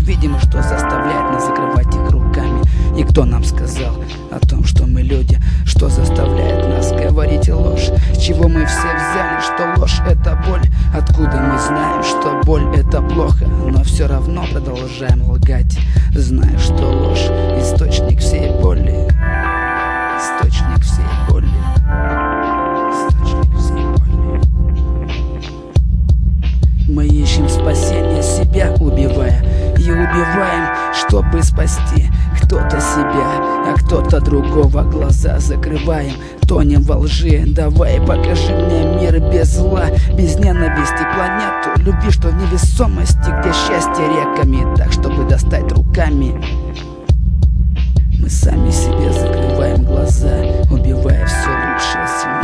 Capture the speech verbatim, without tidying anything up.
видимо, что заставляет нас закрывать их руками. И кто нам сказал о том, что мы люди? Что заставляет нас говорить ложь? С чего мы все взяли, что ложь — это боль? Откуда мы знаем, что боль — это плохо? Но все равно продолжаем лгать, зная, что ложь — источник всей боли. Источник всей боли. Источник всей боли. Мы ищем спасение, себя убивая, и убиваем, чтобы спасти кто-то себя, а кто-то другого. Глаза закрываем, тонем во лжи. Давай покажи мне мир без зла, без ненависти, планету любви, что в невесомости, где счастье реками, так, чтобы достать руками. Мы сами себе закрываем глаза, убивая все лучшее, сильнее.